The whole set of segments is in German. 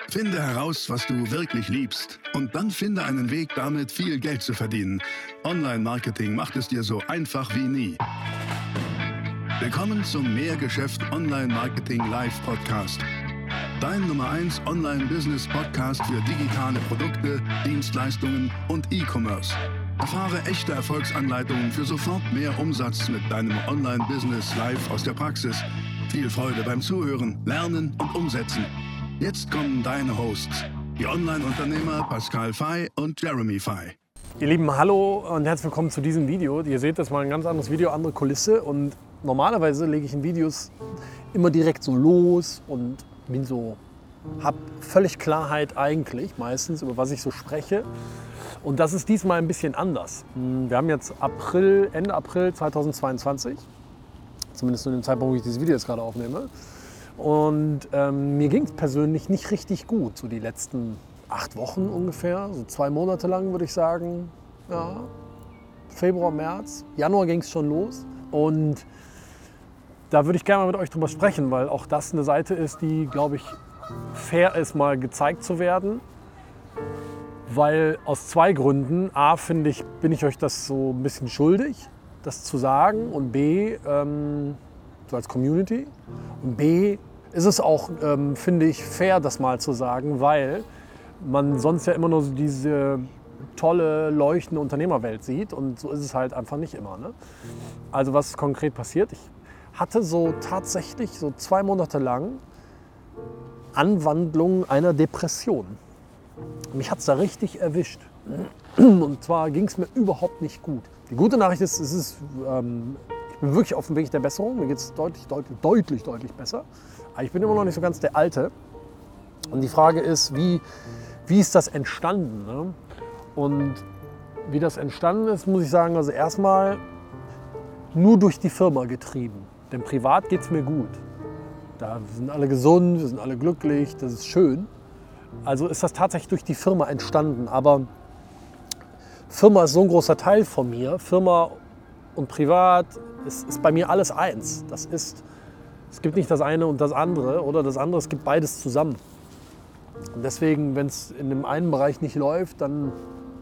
Finde heraus, was du wirklich liebst und dann finde einen Weg, damit viel Geld zu verdienen. Online-Marketing macht es dir so einfach wie nie. Willkommen zum Mehrgeschäft Online-Marketing Live Podcast. Dein Nummer 1 Online-Business-Podcast für digitale Produkte, Dienstleistungen und E-Commerce. Erfahre echte Erfolgsanleitungen für sofort mehr Umsatz mit deinem Online-Business live aus der Praxis. Viel Freude beim Zuhören, Lernen und Umsetzen. Jetzt kommen deine Hosts, die Online-Unternehmer Pascal Fay und Jeremy Fay. Ihr Lieben, hallo und herzlich willkommen zu diesem Video. Ihr seht, das ist mal ein ganz anderes Video, andere Kulisse. Und normalerweise lege ich in Videos immer direkt so los und habe völlig Klarheit eigentlich meistens, über was ich so spreche. Und das ist diesmal ein bisschen anders. Wir haben jetzt Ende April 2022, zumindest zu dem Zeitpunkt, wo ich dieses Video jetzt gerade aufnehme. Und mir ging es persönlich nicht richtig gut, so die letzten 8 Wochen ungefähr, so 2 Monate lang würde ich sagen. Ja, Februar, März, Januar ging es schon los. Und da würde ich gerne mal mit euch drüber sprechen, weil auch das eine Seite ist, die, glaube ich, fair ist, mal gezeigt zu werden. Weil aus 2 Gründen. A, finde ich, bin ich euch das so ein bisschen schuldig, das zu sagen. Und B, so als Community. Und B, ist es auch, finde ich, fair, das mal zu sagen, weil man sonst ja immer nur so diese tolle, leuchtende Unternehmerwelt sieht. Und so ist es halt einfach nicht immer. Ne? Also was konkret passiert? Ich hatte so tatsächlich so 2 Monate lang Anwandlung einer Depression. Mich hat es da richtig erwischt. Und zwar ging es mir überhaupt nicht gut. Die gute Nachricht ist, ich bin wirklich auf dem Weg der Besserung. Mir geht es deutlich besser. Aber ich bin immer noch nicht so ganz der Alte. Und die Frage ist, wie ist das entstanden? Ne? Und wie das entstanden ist, muss ich sagen, also erstmal nur durch die Firma getrieben. Denn privat geht es mir gut. Da sind alle gesund, wir sind alle glücklich, das ist schön. Also ist das tatsächlich durch die Firma entstanden. Aber Firma ist so ein großer Teil von mir. Firma und privat ist bei mir alles eins. Es gibt nicht das eine und das andere oder das andere, es gibt beides zusammen. Und deswegen, wenn es in dem einen Bereich nicht läuft, dann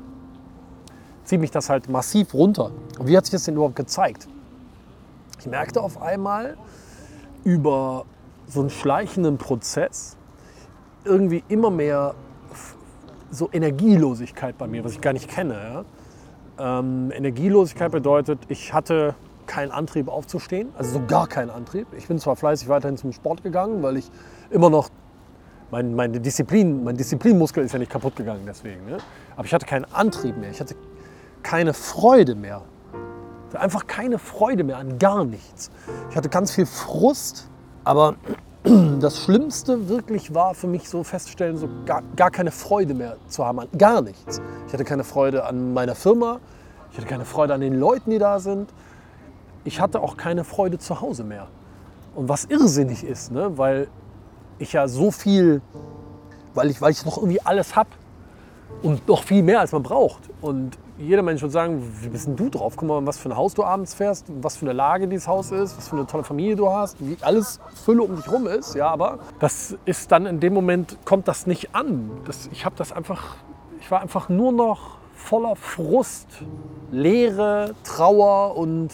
zieht mich das halt massiv runter. Und wie hat sich das denn überhaupt gezeigt? Ich merkte auf einmal über so einen schleichenden Prozess irgendwie immer mehr so Energielosigkeit bei mir, was ich gar nicht kenne. Ja? Energielosigkeit bedeutet, ich hatte keinen Antrieb aufzustehen, also so gar keinen Antrieb. Ich bin zwar fleißig weiterhin zum Sport gegangen, weil ich immer noch, mein Disziplinmuskel ist ja nicht kaputt gegangen deswegen. Ne? Aber ich hatte keinen Antrieb mehr, ich hatte keine Freude mehr. Ich hatte einfach keine Freude mehr an gar nichts. Ich hatte ganz viel Frust, aber das Schlimmste wirklich war für mich so festzustellen, so gar keine Freude mehr zu haben an gar nichts. Ich hatte keine Freude an meiner Firma, ich hatte keine Freude an den Leuten, die da sind. Ich hatte auch keine Freude zu Hause mehr. Und was irrsinnig ist, ne? Weil ich ja so viel, weil ich noch irgendwie alles habe und noch viel mehr, als man braucht. Und jeder Mensch würde sagen, wie bist denn du drauf? Guck mal, was für ein Haus du abends fährst, was für eine Lage dieses Haus ist, was für eine tolle Familie du hast, wie alles Fülle um dich rum ist. Ja, aber das ist dann in dem Moment, kommt das nicht an. Ich war einfach nur noch voller Frust, Leere, Trauer und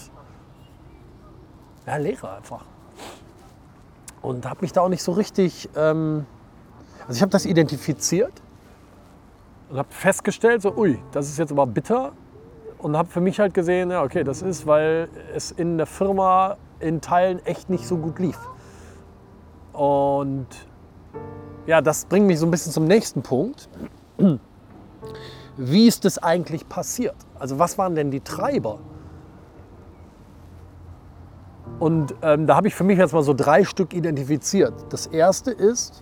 Leere einfach. Und habe mich da auch nicht so richtig, also ich habe das identifiziert. Und habe festgestellt, so, das ist jetzt aber bitter. Und habe für mich halt gesehen, ja, okay, das ist, weil es in der Firma in Teilen echt nicht so gut lief. Und ja, das bringt mich so ein bisschen zum nächsten Punkt. Wie ist das eigentlich passiert? Also was waren denn die Treiber? Und da habe ich für mich jetzt mal so 3 Stück identifiziert. Das erste ist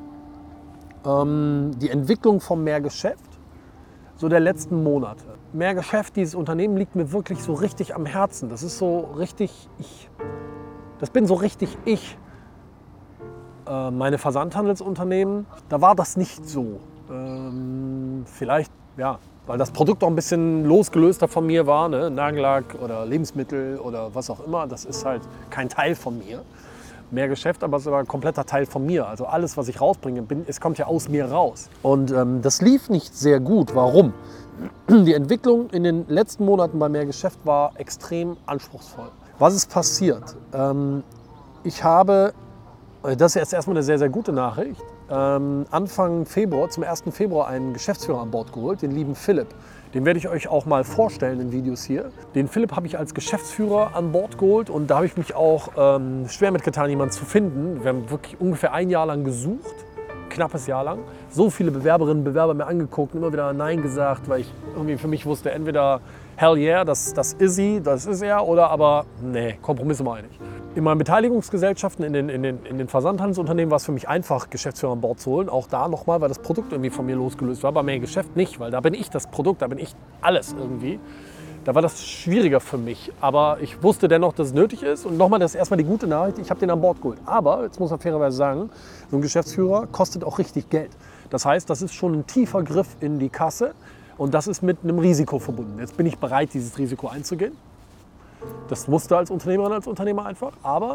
die Entwicklung vom Mehrgeschäft, so der letzten Monate. Mehrgeschäft, dieses Unternehmen liegt mir wirklich so richtig am Herzen. Das ist so richtig ich. Das bin so richtig ich. Meine Versandhandelsunternehmen, da war das nicht so. Vielleicht, ja, weil das Produkt auch ein bisschen losgelöster von mir war, ne? Nagellack oder Lebensmittel oder was auch immer, das ist halt kein Teil von mir. mehr Geschäft, aber es ist aber ein kompletter Teil von mir. Also alles, was ich rausbringe, es kommt ja aus mir raus. Und das lief nicht sehr gut. Warum? Die Entwicklung in den letzten Monaten bei mehr Geschäft war extrem anspruchsvoll. Was ist passiert? Ich habe, das ist erstmal eine sehr, sehr gute Nachricht, Anfang Februar, zum 1. Februar einen Geschäftsführer an Bord geholt, den lieben Philipp. Den werde ich euch auch mal vorstellen in Videos hier. Den Philipp habe ich als Geschäftsführer an Bord geholt und da habe ich mich auch schwer mitgetan, jemanden zu finden. Wir haben wirklich ungefähr ein Jahr lang gesucht, knappes Jahr lang. So viele Bewerberinnen und Bewerber mir angeguckt, immer wieder Nein gesagt, weil ich irgendwie für mich wusste, entweder hell yeah, das ist sie, das ist er, oder aber nee, Kompromisse meine ich. In meinen Beteiligungsgesellschaften, in den Versandhandelsunternehmen war es für mich einfach, Geschäftsführer an Bord zu holen. Auch da nochmal, weil das Produkt irgendwie von mir losgelöst war. Bei mehr Geschäft nicht, weil da bin ich das Produkt, da bin ich alles irgendwie. Da war das schwieriger für mich. Aber ich wusste dennoch, dass es nötig ist. Und nochmal, das ist erstmal die gute Nachricht, ich habe den an Bord geholt. Aber, jetzt muss man fairerweise sagen, so ein Geschäftsführer kostet auch richtig Geld. Das heißt, das ist schon ein tiefer Griff in die Kasse. Und das ist mit einem Risiko verbunden. Jetzt bin ich bereit, dieses Risiko einzugehen. Das musste als Unternehmerin, als Unternehmer einfach. Aber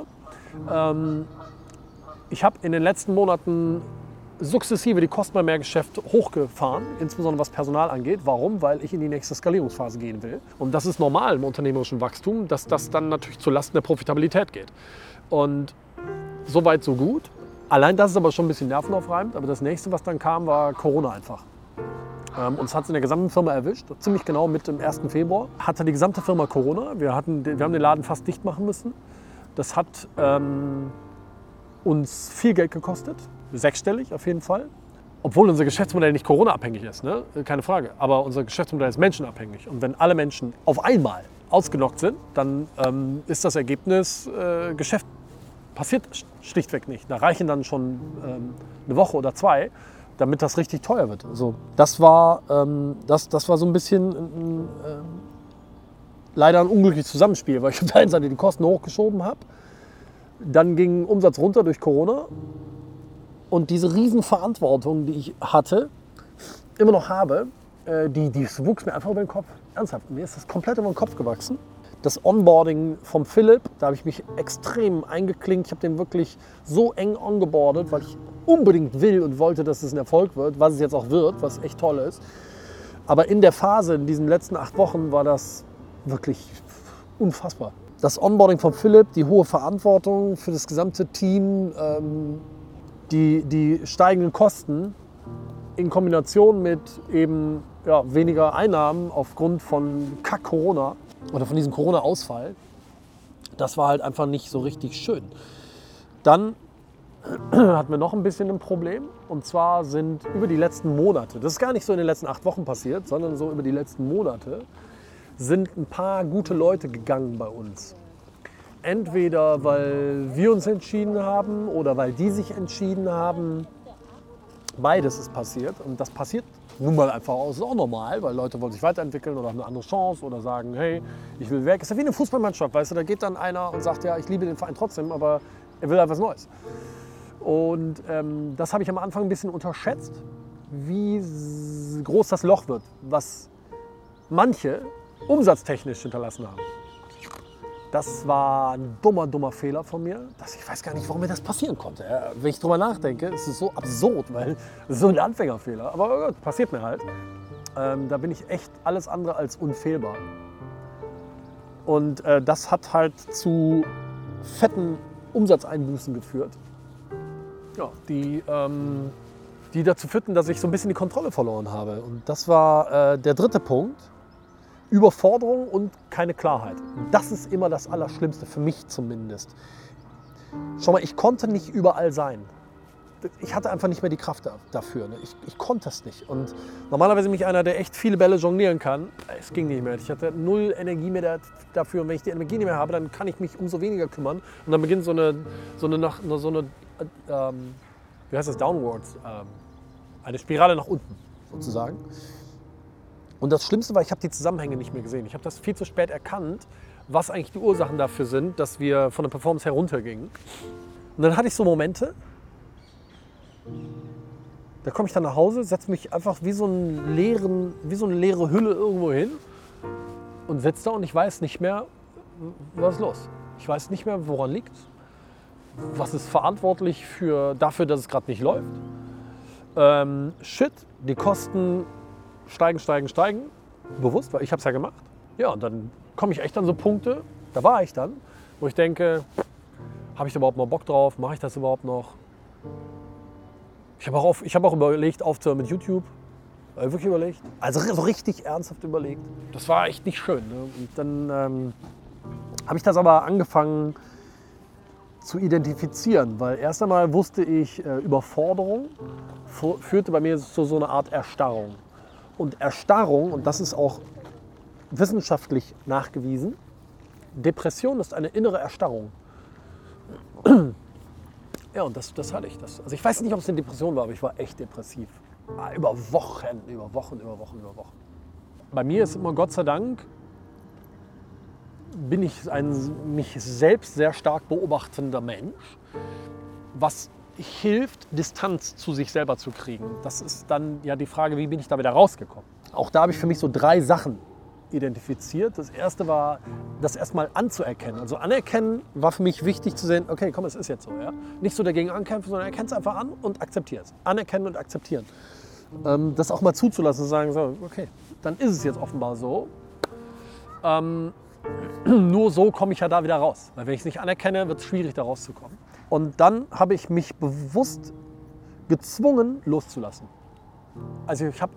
ich habe in den letzten Monaten sukzessive die Kosten bei mehr Geschäft hochgefahren, insbesondere was Personal angeht. Warum? Weil ich in die nächste Skalierungsphase gehen will. Und das ist normal im unternehmerischen Wachstum, dass das dann natürlich zulasten der Profitabilität geht. Und so weit, so gut. Allein das ist aber schon ein bisschen nervenaufreibend. Aber das nächste, was dann kam, war Corona einfach. Uns hat es in der gesamten Firma erwischt, ziemlich genau mit dem 1. Februar. Hatte die gesamte Firma Corona. Wir haben den Laden fast dicht machen müssen. Das hat uns viel Geld gekostet, sechsstellig auf jeden Fall. Obwohl unser Geschäftsmodell nicht Corona-abhängig ist, ne? Keine Frage. Aber unser Geschäftsmodell ist menschenabhängig. Und wenn alle Menschen auf einmal ausgenockt sind, dann ist das Ergebnis, Geschäft passiert schlichtweg nicht. Da reichen dann schon eine Woche oder zwei, damit das richtig teuer wird. Also das war so ein bisschen leider ein unglückliches Zusammenspiel, weil ich auf der einen Seite die Kosten hochgeschoben habe, dann ging Umsatz runter durch Corona und diese Riesenverantwortung, die ich hatte, immer noch habe, die wuchs mir einfach über den Kopf. Ernsthaft, mir ist das komplett über den Kopf gewachsen. Das Onboarding vom Philipp, da habe ich mich extrem eingeklinkt. Ich habe den wirklich so eng ongeboardet, weil ich unbedingt will und wollte, dass es ein Erfolg wird, was es jetzt auch wird, was echt toll ist. Aber in der Phase, in diesen letzten 8 Wochen, war das wirklich unfassbar. Das Onboarding von Philipp, die hohe Verantwortung für das gesamte Team, die steigenden Kosten in Kombination mit eben weniger Einnahmen aufgrund von Kack-Corona oder von diesem Corona-Ausfall, das war halt einfach nicht so richtig schön. Dann hatten wir noch ein bisschen ein Problem. Und zwar sind über die letzten Monate, das ist gar nicht so in den letzten 8 Wochen passiert, sondern so über die letzten Monate, sind ein paar gute Leute gegangen bei uns. Entweder weil wir uns entschieden haben oder weil die sich entschieden haben. Beides ist passiert. Und das passiert nun mal einfach auch. Das ist auch normal, weil Leute wollen sich weiterentwickeln oder haben eine andere Chance oder sagen, hey, ich will weg. Das ist ja wie eine Fußballmannschaft, weißt du, da geht dann einer und sagt, ja, ich liebe den Verein trotzdem, aber er will halt was Neues. Und das habe ich am Anfang ein bisschen unterschätzt, wie groß das Loch wird, was manche umsatztechnisch hinterlassen haben. Das war ein dummer Fehler von mir. Ich weiß gar nicht, warum mir das passieren konnte. Wenn ich drüber nachdenke, ist es so absurd, weil es so ein Anfängerfehler. Aber gut, passiert mir halt. Da bin ich echt alles andere als unfehlbar. Und das hat halt zu fetten Umsatzeinbußen geführt. Ja, die dazu führten, dass ich so ein bisschen die Kontrolle verloren habe. Und das war der dritte Punkt. Überforderung und keine Klarheit. Das ist immer das Allerschlimmste, für mich zumindest. Schau mal, ich konnte nicht überall sein. Ich hatte einfach nicht mehr die Kraft dafür. Ne? Ich konnte es nicht. Und normalerweise bin ich einer, der echt viele Bälle jonglieren kann. Es ging nicht mehr. Ich hatte null Energie mehr dafür. Und wenn ich die Energie nicht mehr habe, dann kann ich mich umso weniger kümmern. Und dann beginnt so eine wie heißt das, Downwards, eine Spirale nach unten sozusagen. Und das Schlimmste war, ich habe die Zusammenhänge nicht mehr gesehen. Ich habe das viel zu spät erkannt, was eigentlich die Ursachen dafür sind, dass wir von der Performance heruntergingen. Und dann hatte ich so Momente, da komme ich dann nach Hause, setze mich einfach wie so eine leere Hülle irgendwo hin und sitze da und ich weiß nicht mehr, was ist los. Ich weiß nicht mehr, woran liegt. Was ist verantwortlich dafür, dass es gerade nicht läuft? Shit, die Kosten steigen. Bewusst, weil ich habe es ja gemacht. Ja, und dann komme ich echt an so Punkte, da war ich dann, wo ich denke, habe ich da überhaupt noch Bock drauf? Mache ich das überhaupt noch? Ich habe auch überlegt, aufzuhören mit YouTube. Wirklich überlegt. Also so richtig ernsthaft überlegt. Das war echt nicht schön. Ne? Und dann habe ich das aber angefangen zu identifizieren, weil erst einmal wusste ich, Überforderung führte bei mir zu so einer Art Erstarrung. Und Erstarrung, und das ist auch wissenschaftlich nachgewiesen, Depression ist eine innere Erstarrung. Ja, und das hatte ich. Also ich weiß nicht, ob es eine Depression war, aber ich war echt depressiv. Über Wochen. Bei mir ist immer, Gott sei Dank, bin ich ein mich selbst sehr stark beobachtender Mensch, was hilft, Distanz zu sich selber zu kriegen. Das ist dann ja die Frage, wie bin ich da wieder rausgekommen? Auch da habe ich für mich so 3 Sachen identifiziert. Das erste war, das erstmal anzuerkennen. Also anerkennen war für mich wichtig zu sehen, okay, komm, es ist jetzt so. Ja? Nicht so dagegen ankämpfen, sondern erkenn es einfach an und akzeptiere es. Anerkennen und akzeptieren. Das auch mal zuzulassen und sagen, so, okay, dann ist es jetzt offenbar so. Nur so komme ich ja da wieder raus. Weil wenn ich es nicht anerkenne, wird es schwierig, da rauszukommen. Und dann habe ich mich bewusst gezwungen, loszulassen. Also ich habe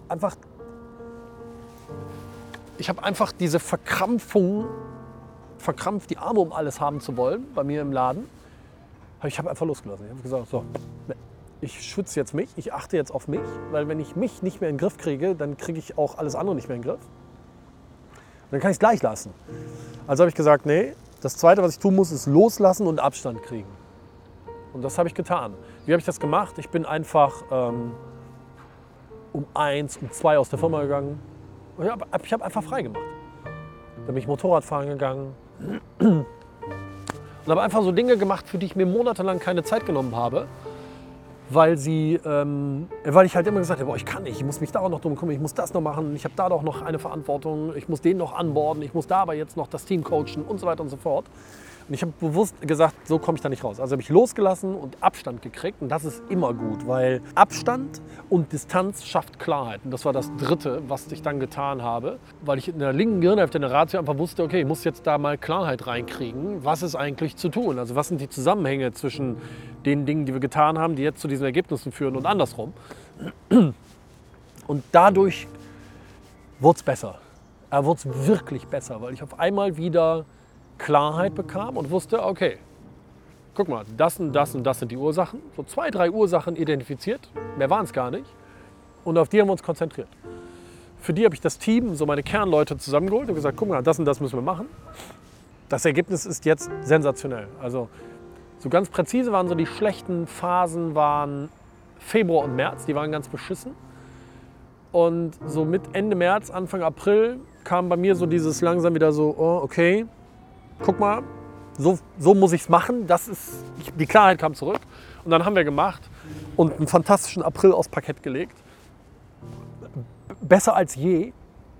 einfach diese Verkrampfung, verkrampft die Arme, um alles haben zu wollen, bei mir im Laden. Ich habe einfach losgelassen. Ich habe gesagt, so, ich schütze jetzt mich, ich achte jetzt auf mich, weil wenn ich mich nicht mehr in den Griff kriege, dann kriege ich auch alles andere nicht mehr in den Griff. Und dann kann ich es gleich lassen. Also habe ich gesagt, nee, das Zweite, was ich tun muss, ist loslassen und Abstand kriegen. Und das habe ich getan. Wie habe ich das gemacht? Ich bin einfach um 1, um 2 aus der Firma gegangen. Und ich habe einfach frei gemacht. Dann bin ich Motorradfahren gegangen und habe einfach so Dinge gemacht, für die ich mir monatelang keine Zeit genommen habe, weil ich halt immer gesagt habe, boah, ich kann nicht, ich muss mich da auch noch drum kümmern, ich muss das noch machen, ich habe da doch noch eine Verantwortung, ich muss den noch anborden, ich muss da aber jetzt noch das Team coachen und so weiter und so fort. Und ich habe bewusst gesagt, so komme ich da nicht raus. Also habe ich losgelassen und Abstand gekriegt und das ist immer gut, weil Abstand und Distanz schafft Klarheit. Und das war das Dritte, was ich dann getan habe, weil ich in der linken Gehirnhälfte in der Ratio einfach wusste, okay, ich muss jetzt da mal Klarheit reinkriegen, was ist eigentlich zu tun? Also was sind die Zusammenhänge zwischen den Dingen, die wir getan haben, die jetzt zu diesen Ergebnissen führen und andersrum. Und dadurch wurde es besser. Wurde es wirklich besser, weil ich auf einmal wieder Klarheit bekam und wusste, okay, guck mal, das und das und das sind die Ursachen. So 2, 3 Ursachen identifiziert, mehr waren es gar nicht. Und auf die haben wir uns konzentriert. Für die habe ich das Team, so meine Kernleute zusammengeholt und gesagt, guck mal, das und das müssen wir machen. Das Ergebnis ist jetzt sensationell. Also so ganz präzise waren so die schlechten Phasen waren Februar und März, die waren ganz beschissen. Und so mit Ende März, Anfang April kam bei mir so dieses langsam wieder so, oh, okay, guck mal, so muss ich es machen. Die Klarheit kam zurück. Und dann haben wir gemacht und einen fantastischen April aufs Parkett gelegt. Besser als je.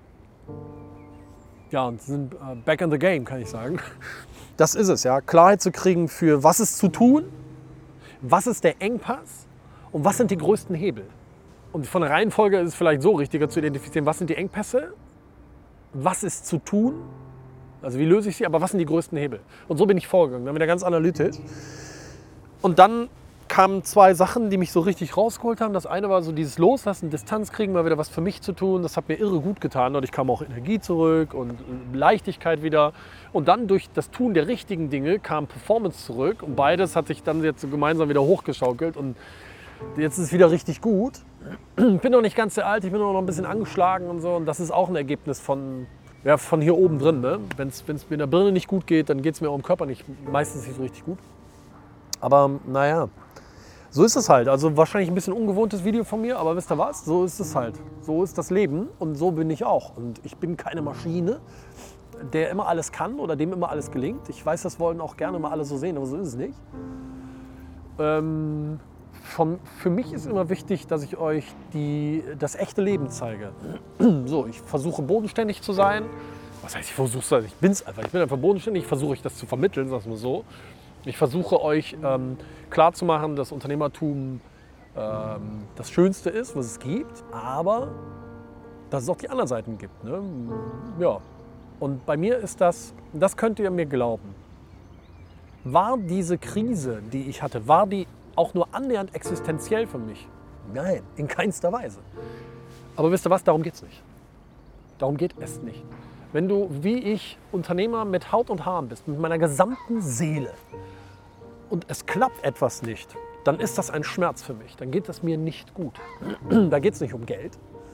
Ja, und sind back in the game, kann ich sagen. Das ist es, ja. Klarheit zu kriegen für was ist zu tun, was ist der Engpass und was sind die größten Hebel. Und von der Reihenfolge ist es vielleicht so richtiger zu identifizieren, was sind die Engpässe, was ist zu tun, also wie löse ich sie, aber was sind die größten Hebel. Und so bin ich vorgegangen, dann wieder ganz analytisch. Und dann kamen 2 Sachen, die mich so richtig rausgeholt haben. Das eine war so dieses Loslassen, Distanz kriegen, mal wieder was für mich zu tun. Das hat mir irre gut getan. Dadurch kam auch Energie zurück und Leichtigkeit wieder. Und dann durch das Tun der richtigen Dinge kam Performance zurück. Und beides hat sich dann jetzt so gemeinsam wieder hochgeschaukelt. Und jetzt ist es wieder richtig gut. Ich bin noch nicht ganz sehr alt, ich bin noch ein bisschen angeschlagen und so. Und das ist auch ein Ergebnis von hier oben drin. Ne? Wenn es mir in der Birne nicht gut geht, dann geht es mir auch im Körper meistens nicht so richtig gut. Aber naja, so ist es halt. Also wahrscheinlich ein bisschen ungewohntes Video von mir, aber wisst ihr was? So ist es halt. So ist das Leben und so bin ich auch. Und ich bin keine Maschine, der immer alles kann oder dem immer alles gelingt. Ich weiß, das wollen auch gerne mal alle so sehen, aber so ist es nicht. Für mich ist immer wichtig, dass ich euch das echte Leben zeige. So, ich versuche bodenständig zu sein. Was heißt, ich versuche es? Ich bin es einfach. Ich bin einfach bodenständig. Ich versuche euch das zu vermitteln, sagen wir so. Ich versuche euch klarzumachen, dass Unternehmertum das Schönste ist, was es gibt, aber dass es auch die anderen Seiten gibt. Ne? Ja. Und bei mir ist das könnt ihr mir glauben, war diese Krise, die ich hatte, war die auch nur annähernd existenziell für mich? Nein, in keinster Weise. Aber wisst ihr was, darum geht es nicht. Darum geht es nicht. Wenn du, wie ich, Unternehmer mit Haut und Haaren bist, mit meiner gesamten Seele und es klappt etwas nicht, dann ist das ein Schmerz für mich. Dann geht es mir nicht gut. Da geht es nicht um Geld.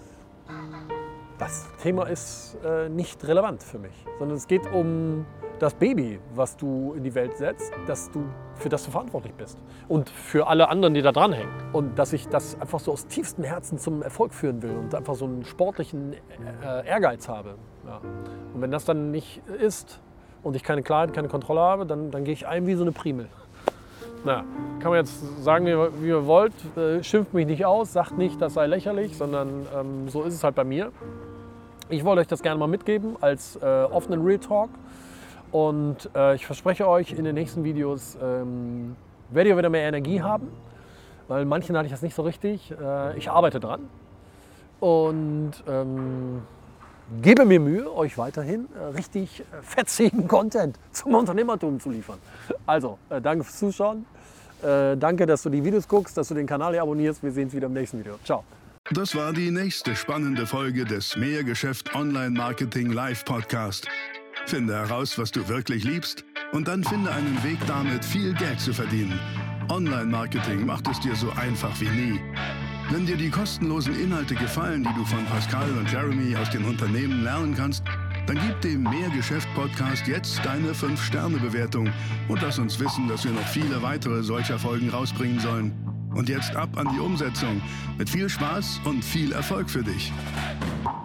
Das Thema ist nicht relevant für mich, sondern es geht um das Baby, was du in die Welt setzt, für das du verantwortlich bist und für alle anderen, die da dranhängen. Und dass ich das einfach so aus tiefstem Herzen zum Erfolg führen will und einfach so einen sportlichen Ehrgeiz habe. Ja. Und wenn das dann nicht ist und ich keine Klarheit, keine Kontrolle habe, dann gehe ich ein wie so eine Primel. Naja, kann man jetzt sagen, wie ihr wollt, schimpft mich nicht aus, sagt nicht, das sei lächerlich, sondern so ist es halt bei mir. Ich wollte euch das gerne mal mitgeben als offenen Real Talk. Und ich verspreche euch, in den nächsten Videos werdet ihr wieder mehr Energie haben, weil manchen hatte ich das nicht so richtig. Ich arbeite dran und gebe mir Mühe, euch weiterhin richtig fetzigen Content zum Unternehmertum zu liefern. Also, danke fürs Zuschauen. Danke, dass du die Videos guckst, dass du den Kanal hier abonnierst. Wir sehen uns wieder im nächsten Video. Ciao. Das war die nächste spannende Folge des Mehrgeschäft Online Marketing Live Podcast. Finde heraus, was du wirklich liebst und dann finde einen Weg damit, viel Geld zu verdienen. Online-Marketing macht es dir so einfach wie nie. Wenn dir die kostenlosen Inhalte gefallen, die du von Pascal und Jeremy aus den Unternehmen lernen kannst, dann gib dem Mehrgeschäft-Podcast jetzt deine 5-Sterne-Bewertung und lass uns wissen, dass wir noch viele weitere solcher Folgen rausbringen sollen. Und jetzt ab an die Umsetzung. Mit viel Spaß und viel Erfolg für dich.